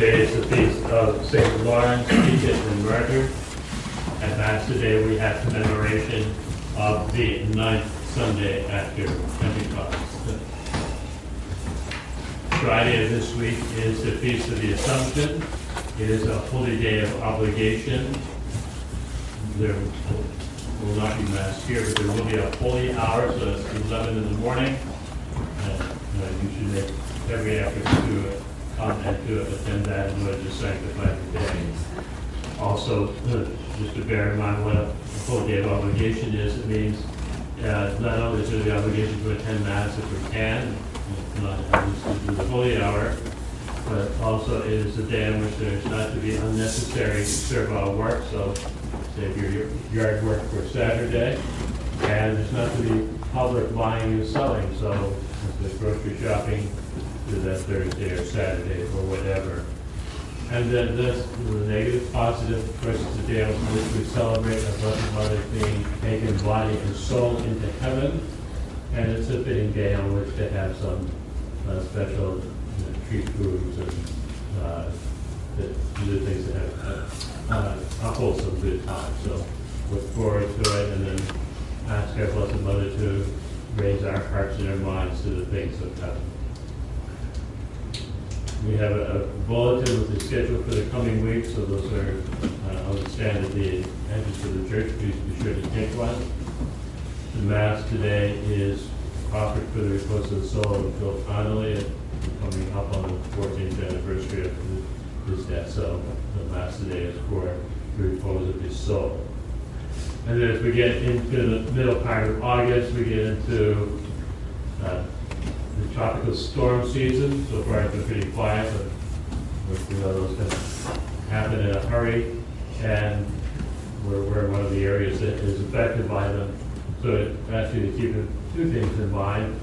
Today is the feast of St. Lawrence, Deacon and Martyr. At Mass today we have commemoration of the 9th Sunday after Pentecost. Friday of this week is the Feast of the Assumption. It is a holy day of obligation. There will not be Mass here, but there will be a holy hour, so it's 11 in the morning. You should make every effort to come and to attend that in order to sanctify the day. Also, just to bear in mind what a holy day of obligation is, it means not only is there the obligation to attend Mass if we can, not to do the holy hour, but also it is a day in which there's not to be unnecessary servile work. So, say if your yard work for Saturday, and there's not to be public buying and selling. So, if there's grocery shopping, do that Thursday or Saturday or whatever. And then this, the negative, positive, of course, is the day on which we celebrate our Blessed Mother being taken body and soul into heaven. And it's a fitting day on which to have some special treat foods and do things that have a wholesome good time. So look forward to it, and then ask our Blessed Mother to raise our hearts and our minds to the things of heaven. We have a bulletin with the schedule for the coming week, so those are on the stand at the entrance of the church. Please be sure to take one. The Mass today is offered for the repose of the soul of Phil Connolly, coming up on the 14th anniversary of his death. So the Mass today is for the repose of his soul. And then as we get into the middle part of August, we get into the tropical storm season. So far it's been pretty quiet, but we know those can happen in a hurry, and we're in one of the areas that is affected by them. So it asks you to keep two things in mind.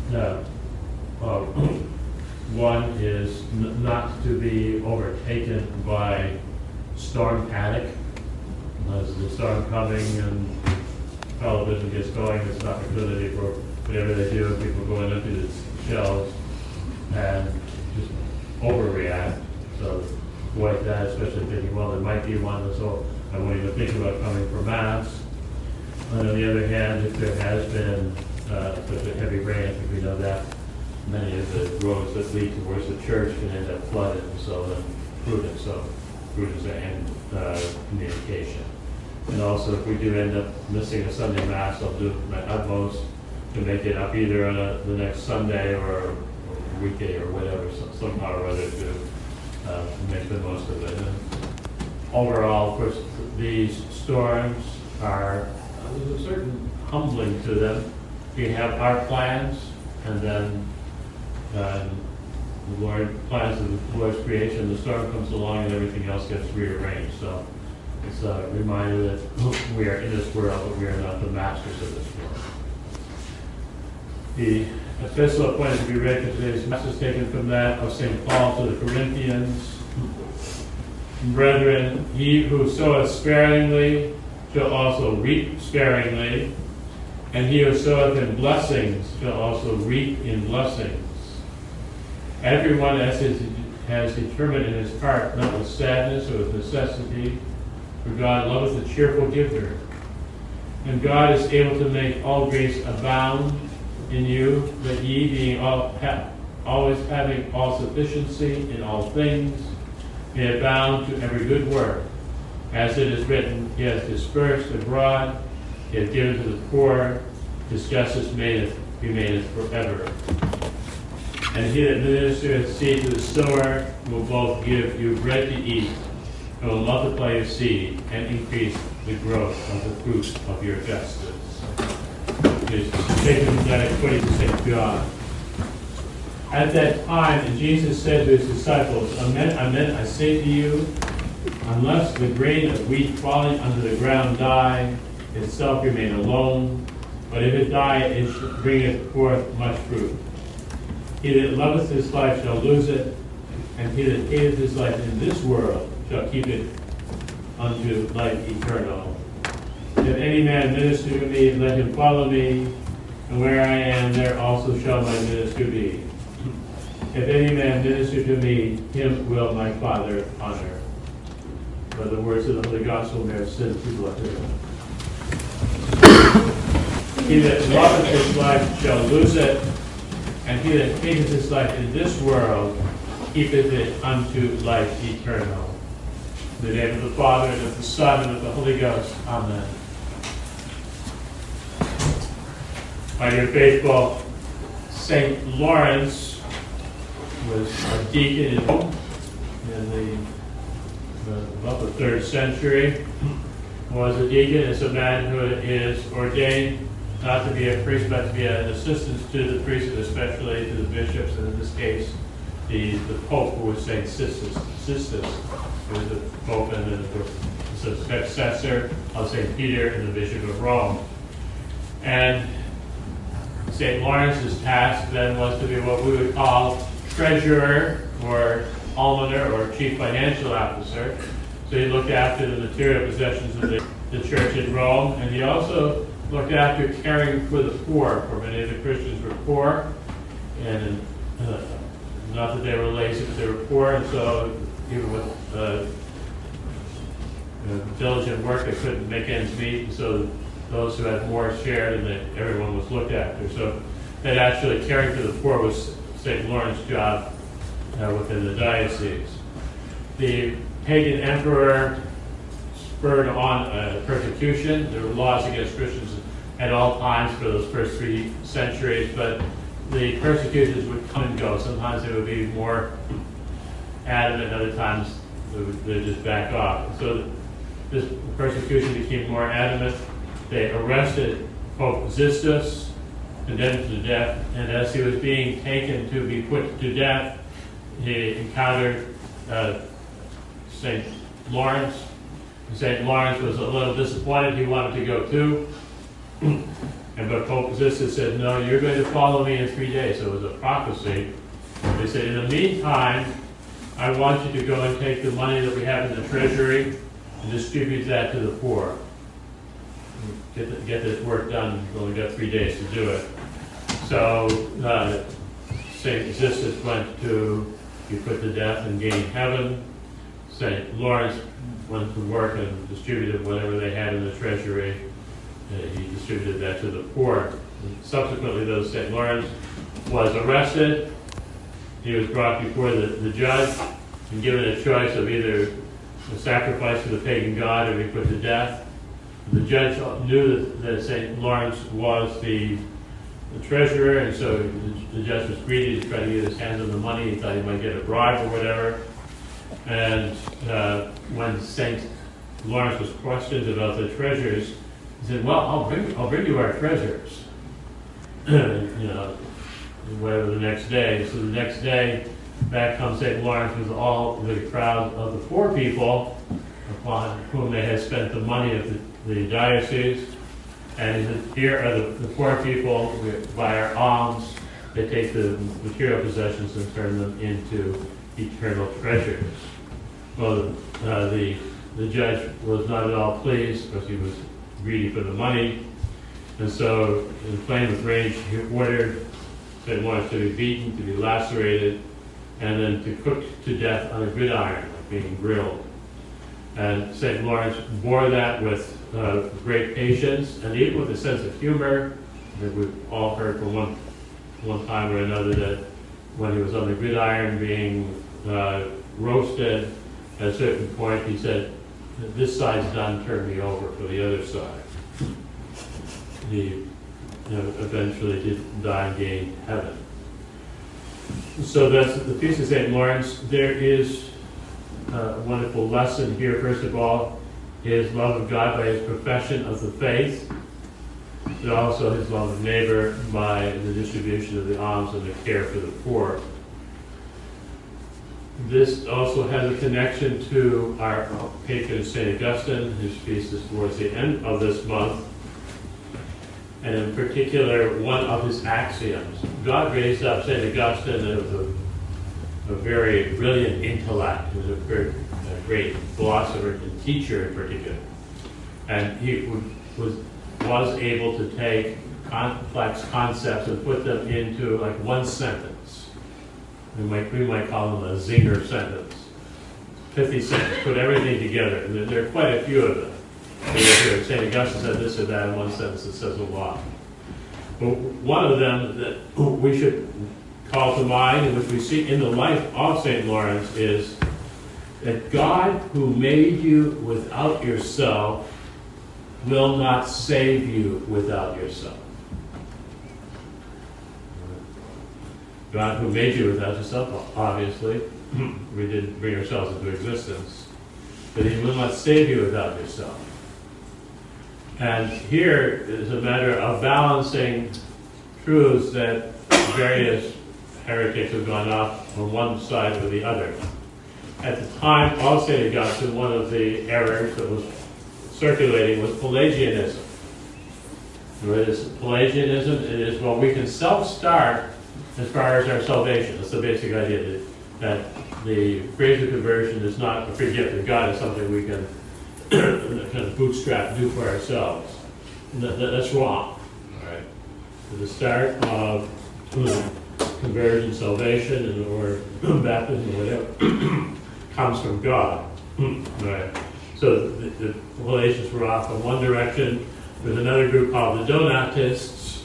One is not to be overtaken by storm panic. As the storm coming and television gets going, it's an opportunity for whatever they do, people going into the shelves and just overreact. So avoid that, especially thinking, well, there might be one, so I won't even think about coming for Mass. And on the other hand, if there has been such a heavy rain, I think we know that many of the roads that lead towards the church can end up flooded, so then prudence and communication. And also, if we do end up missing a Sunday Mass, I'll do my utmost to make it up either on the next Sunday or weekday or whatever, somehow or other to make the most of it. And overall, of course, these storms there's a certain humbling to them. We have our plans, and then the Lord plans of the Lord's creation. The storm comes along, and everything else gets rearranged. So it's a reminder that we are in this world, but we are not the masters of this world. The epistle appointed to be read for today's Mass is taken from that of St. Paul to the Corinthians. Brethren, he who soweth sparingly shall also reap sparingly, and he who soweth in blessings shall also reap in blessings. Everyone as has determined in his heart, not with sadness or with necessity, for God loveth a cheerful giver. And God is able to make all grace abound in you, that ye, being always having all sufficiency in all things, may abound to every good work. As it is written, He has dispersed abroad, He has given to the poor, His justice remaineth forever. And he that ministereth seed to the sower will both give you bread to eat, and will multiply your seed, and increase the growth of the fruit of your justice. It's taken from that according to St. John. At that time, and Jesus said to his disciples, Amen, amen, I say to you, unless the grain of wheat falling unto the ground die, itself remain alone, but if it die, it bringeth forth much fruit. He that loveth his life shall lose it, and he that hateth his life in this world shall keep it unto life eternal. If any man minister to me, let him follow me, and where I am, there also shall my minister be. If any man minister to me, him will my Father honor. By the words of the Holy Gospel, may our sins be blotted out. He that loveth his life shall lose it, and he that hateth his life in this world keepeth it unto life eternal. In the name of the Father, and of the Son, and of the Holy Ghost. Amen. My dear faithful, St. Lawrence was a deacon in about the 3rd century. Was a deacon is a man who is ordained not to be a priest, but to be an assistant to the priest, and especially to the bishops, and in this case, the Pope, who was St. Sistus. He was the Pope and the successor of St. Peter and the Bishop of Rome. And St. Lawrence's task then was to be what we would call treasurer or almoner or chief financial officer. So he looked after the material possessions of the church in Rome, and he also looked after caring for the poor, for many of the Christians were poor, and not that they were lazy, but they were poor, and so even with diligent work, they couldn't make ends meet, and so those who had more shared, and that everyone was looked after. So that actually caring for the poor was St. Lawrence's job within the diocese. The pagan emperor spurred on persecution. There were laws against Christians at all times for those first 3 centuries, but the persecutions would come and go. Sometimes they would be more adamant, other times they would just back off. So this persecution became more adamant. They arrested Pope Xistus, condemned him to death, and as he was being taken to be put to death, he encountered St. Lawrence. St. Lawrence was a little disappointed. He wanted to go too. But Pope Xistus said, no, you're going to follow me in 3 days. So it was a prophecy. They said, in the meantime, I want you to go and take the money that we have in the treasury and distribute that to the poor. Get this work done. You've only got 3 days to do it. So St. Xistus went to be put to death and gain heaven. St. Lawrence went to work and distributed whatever they had in the treasury. He distributed that to the poor. And subsequently, though, St. Lawrence was arrested. He was brought before the judge and given a choice of either a sacrifice to the pagan god or be put to death. The judge knew that St. Lawrence was the treasurer, and so the judge was greedy to try to get his hands on the money. He thought he might get a bribe or whatever. And when St. Lawrence was questioned about the treasures, he said, well, I'll bring you our treasures. Whatever the next day. So the next day, back comes St. Lawrence with all the crowd of the poor people upon whom they had spent the money of the diocese. And he said, here are the poor people. By our alms, they take the material possessions and turn them into eternal treasures. Well, the judge was not at all pleased because he was greedy for the money. And so, inflamed with rage, he ordered St. Lawrence to be beaten, to be lacerated, and then to cook to death on a gridiron, like being grilled. And St. Lawrence bore that with great patience and even with a sense of humor. I think we've all heard from one time or another that when he was on the gridiron being roasted, at a certain point he said, this side's done, turn me over for the other side. He eventually did die and gain heaven. So that's the Feast of St. Lawrence. There is a wonderful lesson here. First of all, his love of God by his profession of the faith, but also his love of neighbor by the distribution of the alms and the care for the poor. This also has a connection to our patron St. Augustine, whose feast is towards the end of this month. And in particular, one of his axioms. God raised up St. Augustine as a very brilliant intellect. He was a great philosopher and teacher in particular. And he was able to take complex concepts and put them into like one sentence. we might call them a zinger sentence. 50 sentences, put everything together. And there are quite a few of them. St. Augustine said this or that in one sentence that says a lot. But one of them that we should call to mind, and which we see in the life of St. Lawrence, is that God, who made you without yourself, will not save you without yourself. God, who made you without yourself, obviously, we didn't bring ourselves into existence, but He will not save you without yourself. And here is a matter of balancing truths that various heretics have gone off on one side or the other. At the time of St. Augustine, one of the errors that was circulating was Pelagianism. What is Pelagianism? It is, well, we can self-start as far as our salvation. That's the basic idea, that the grace of conversion is not a free gift of God, it's something we can kind of bootstrap, do for ourselves. That's wrong. All right. So the start of conversion, salvation, or baptism, or whatever, comes from God. Right. So the Pelagians were off in one direction. There's another group called the Donatists,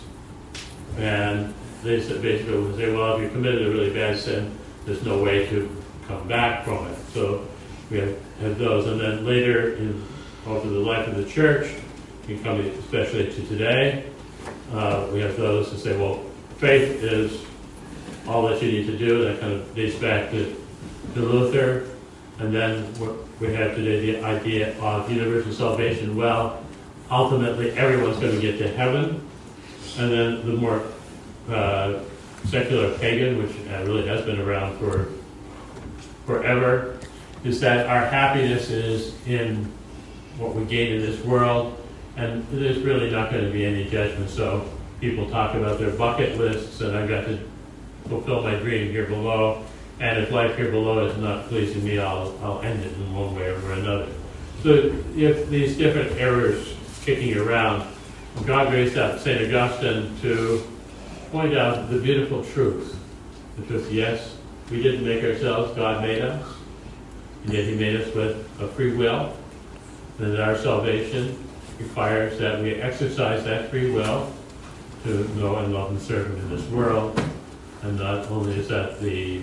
and they said basically would say, well, if you committed a really bad sin, there's no way to come back from it. So we have those, and then later over the life of the church, you come especially to today, we have those who say, well, faith is all that you need to do. That kind of dates back to Luther. And then we have today the idea of universal salvation. Well, ultimately everyone's going to get to heaven. And then the more secular pagan, which really has been around for forever, is that our happiness is in what we gain in this world, and there's really not going to be any judgment. So people talk about their bucket lists, and I've got to fulfill my dream here below, and if life here below is not pleasing me, I'll end it in one way or another. So if these different errors kicking around, God raised up St. Augustine to point out the beautiful truth. The truth, yes, we didn't make ourselves, God made us, and yet He made us with a free will, and that our salvation requires that we exercise that free will to know and love and serve Him in this world. And not only is that the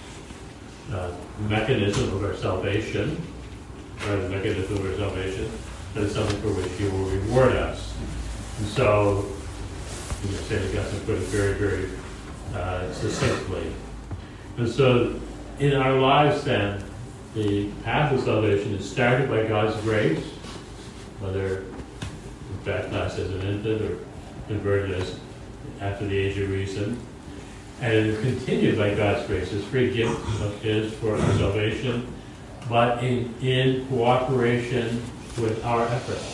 mechanism of our salvation, but it's something for which He will reward us. And so, St. Augustine put it very, very succinctly. And so, in our lives then, the path of salvation is started by God's grace, whether baptized as an infant or converted as after the age of reason. And it is continued by God's grace, His free gift of His for our salvation, but in cooperation with our effort.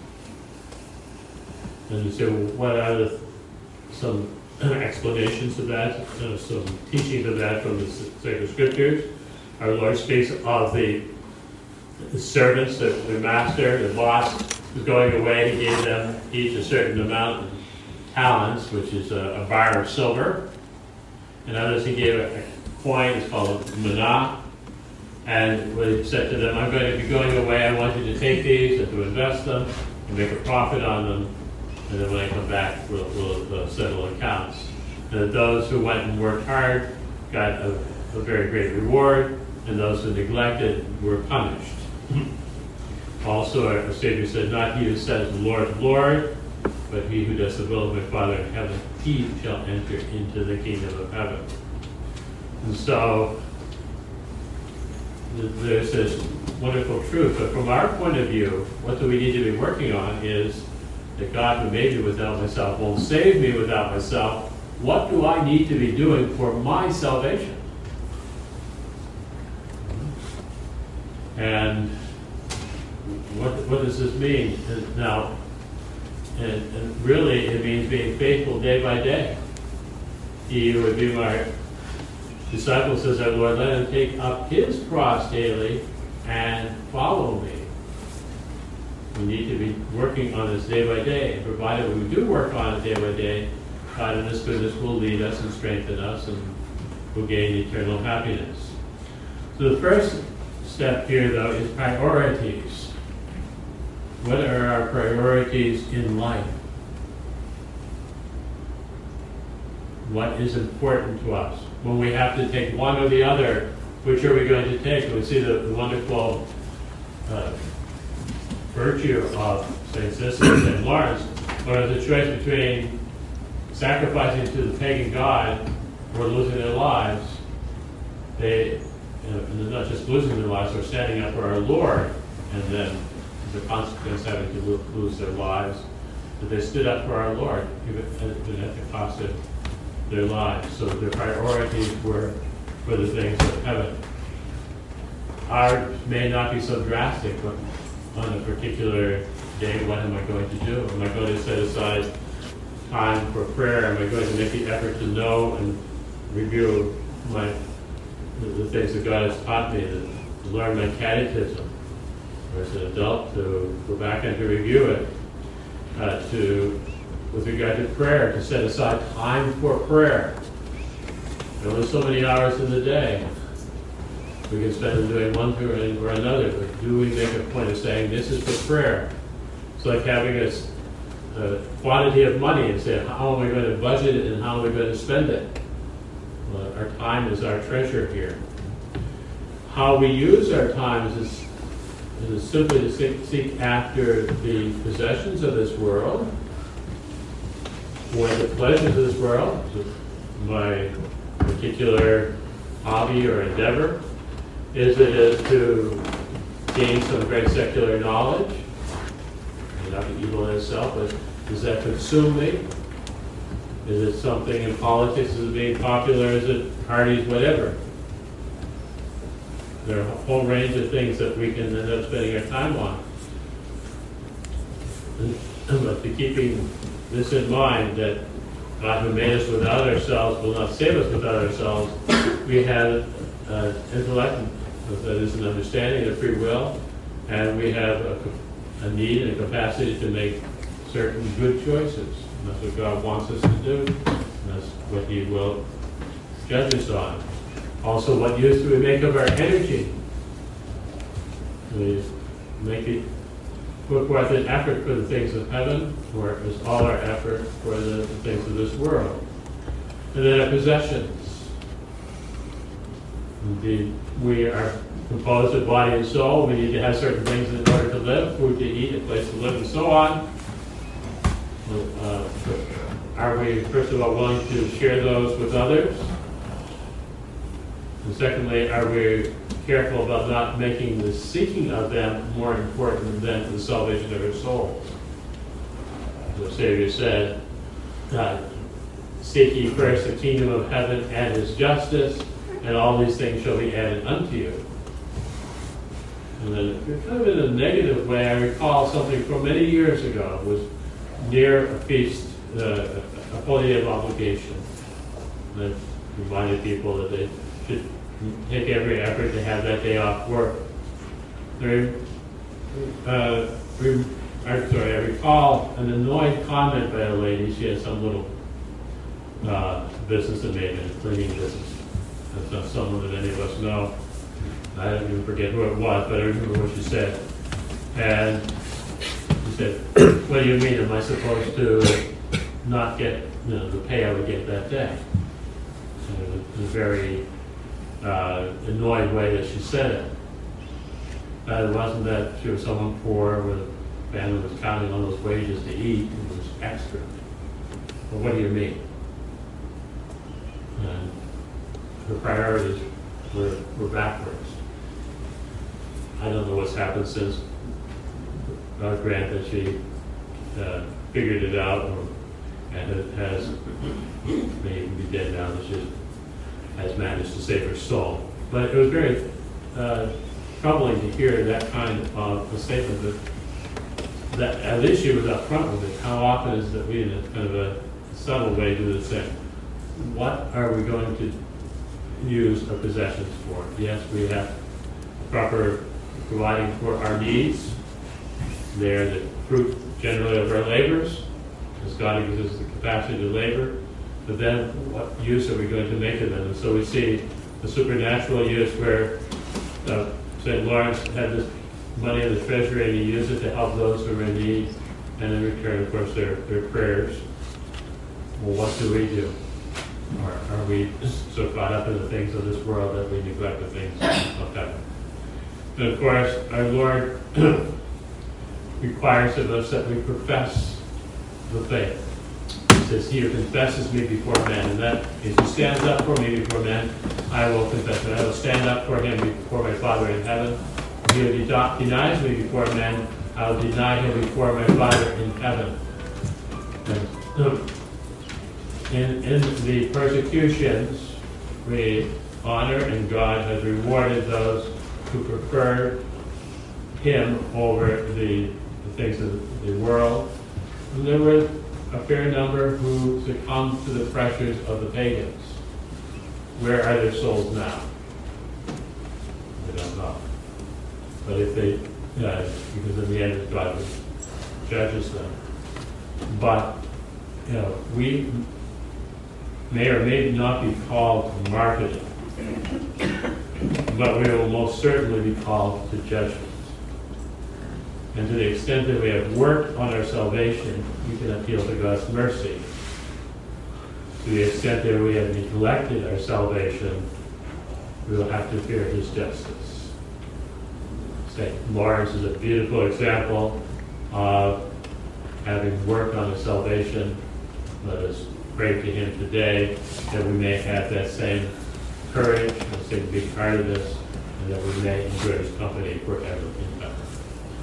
And you say, well, what are some explanations of that, some teachings of that from the sacred scriptures? Our Lord speaks of the servants, the master, the boss, was going away. He gave them each a certain amount of talents, which is a bar of silver. And others He gave a coin, it's called a manna. And He said to them, I'm going to be going away. I want you to take these and to invest them and make a profit on them. And then when I come back, we'll settle accounts. And those who went and worked hard got a very great reward, and those who neglected were punished. Also, our Savior said, not he who says, Lord, Lord, but he who does the will of my Father in heaven, he shall enter into the kingdom of heaven. And so, there's this wonderful truth. But from our point of view, what do we need to be working on is that God who made me without myself won't save me without myself. What do I need to be doing for my salvation? And what does this mean? Now, and really it means being faithful day by day. He who would be my disciple, says our Lord, let him take up his cross daily and follow me. We need to be working on this day by day, and provided we do work on it day by day, God in His goodness will lead us and strengthen us and will gain eternal happiness. So the first step here, though, is priorities. What are our priorities in life? What is important to us? When we have to take one or the other, which are we going to take? We see the wonderful virtue of St. Cicely and St. Lawrence, where there's a choice between sacrificing to the pagan god or losing their lives. They're not just losing their lives, they're standing up for our Lord, and then the consequence having to lose their lives. But they stood up for our Lord, even at the cost of their lives. So their priorities were for the things of heaven. Ours may not be so drastic, but on a particular day, what am I going to do? Am I going to set aside time for prayer? Am I going to make the effort to know and review the things that God has taught me, to learn my catechism, or as an adult to go back and to review it, with regard to prayer, to set aside time for prayer. There are only so many hours in the day. We can spend them doing one thing or another, but do we make a point of saying, this is for prayer? It's like having a quantity of money and saying, how am I going to budget it and how am I going to spend it? Well, our time is our treasure here. How we use our time is simply to seek after the possessions of this world, or the pleasures of this world, my particular hobby or endeavor. Is it to gain some great secular knowledge? May not be evil in itself, but does that consume me? Is it something in politics? Is it being popular? Is it parties? Whatever. There are a whole range of things that we can end up spending our time on. But keeping this in mind, that God who made us without ourselves will not save us without ourselves, we have intellect, that is an understanding of free will, and we have a need and a capacity to make certain good choices. And that's what God wants us to do, and that's what He will judge us on. Also, what use do we make of our energy? We put forth an effort for the things of heaven, or is all our effort for the things of this world? And then our possessions. Indeed, we are composed of body and soul. We need to have certain things in order to live, food to eat, a place to live, and so on. Are we, first of all, willing to share those with others? And secondly, are we careful about not making the seeking of them more important than the salvation of our souls? The Savior said, seek ye first the kingdom of heaven and His justice, and all these things shall be added unto you. And then, kind of in a negative way, I recall something from many years ago. It was near a feast, a holy day of obligation. And I reminded people that they should take every effort to have that day off work. I recall an annoyed comment by a lady. She had some little business that made it, a cleaning business. That's not someone that any of us know. I don't even forget who it was, but I remember what she said. And she said, what do you mean, am I supposed to not get the pay I would get that day? And it was a very annoyed way that she said it. It wasn't that she was someone poor with a family was counting on those wages to eat. It was extra. Well, what do you mean? And her priorities were backwards. I don't know what's happened since. God grant that she figured it out, and it has, may even be dead now, that she has managed to save her soul. But it was very troubling to hear that kind of a statement, that at least she was up front with it. How often is that we, in a kind of a subtle way, do the same? What are we going to use our possessions for? Yes, we have proper providing for our needs. They are the fruit generally of our labors, because God gives us the capacity to labor. but then what use are we going to make of them? And so we see the supernatural use where St. Lawrence had this money in the treasury and he used it to help those who were in need, and in return, of course, their prayers. Well, what do we do? Or are we so caught up in the things of this world that we neglect the things of heaven? And of course, our Lord requires of us that we profess the faith. He says, he who confesses me before men, and that if he stands up for me before men, I will confess him. I will stand up for him before my Father in heaven. If he who denies me before men, I will deny him before my Father in heaven. And, in the persecutions, we honor, and God has rewarded those who prefer him over the things of the world. And there were a fair number who succumbed to the pressures of the pagans. Where are their souls now? We don't know. But if they, because in the end God judges them. But, we may or may not be called to martyrdom, but we will most certainly be called to judgment. And to the extent that we have worked on our salvation, we can appeal to God's mercy. To the extent that we have neglected our salvation, we will have to fear his justice. St. Lawrence is a beautiful example of having worked on his salvation. Let us pray to him today that we may have that same courage, that same big heartedness, and that we may enjoy his company forever in heaven.